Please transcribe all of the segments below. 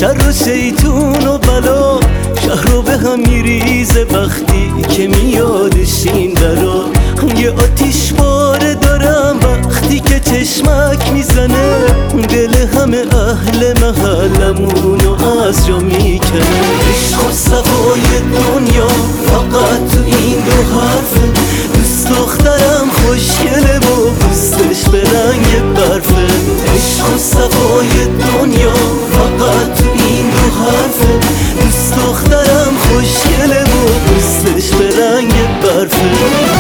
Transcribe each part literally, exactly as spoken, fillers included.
شر و شیطون و بلا شهر رو به هم میریزه وقتی که میادش این درا. یه آتیش باره دارم وقتی که چشمک میزنه، دل همه اهل محلمونو از جا میکنه. عشق و صفای دنیا فقط تو این دو حرفه، دوست دخترم خوشگله و پوستش به رنگ برفه. عشق و صفای دنیا فقط تو این دو حرفه، دوست دخترم خوشگله و پوستش به رنگ برفه.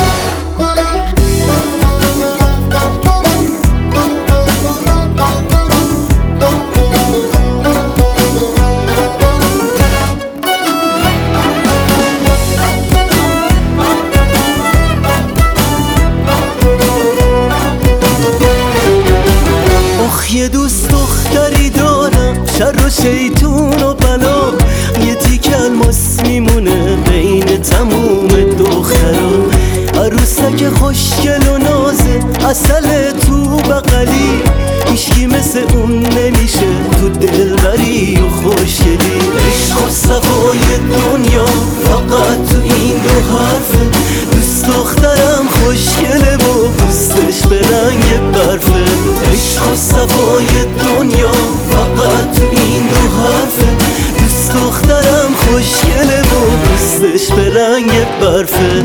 یه دوست دختری دارم شر و شیطون و بلا، یه تیک الماس میمونه بین تموم دخترا. عروسک خوشگل و نازه عسل تو بغلی، هیچکی مثل اون نمیشه تو دلبری و خوشگلی. عشق و صفای دنیا فقط تو این دو حرفه، دوست دخترم خوشگله و پوستش به رنگ برفه. عشق و صفای دنیا فقط تو این دو حرفه، دوست دخترم خوشگله و پوستش به رنگ برفه.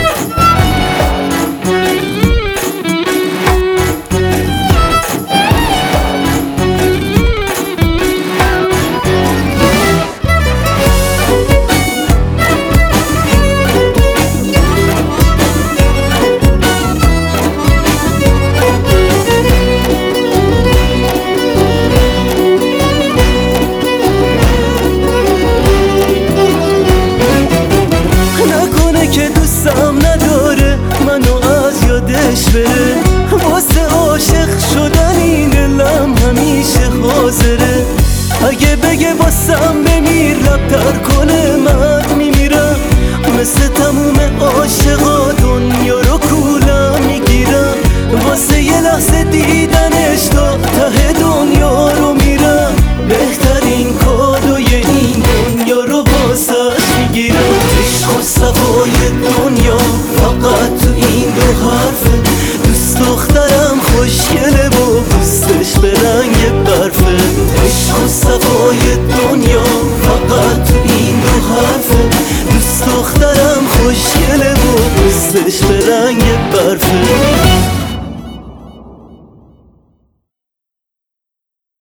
که دوستم نداره منو از یادش بره، واسه عاشق شدن این دلم همیشه حاضره. اگه بگه واسم بمیر لب تر کنه من میمیرم، مثل تموم عاشقا دنیا رو کولم میکنم.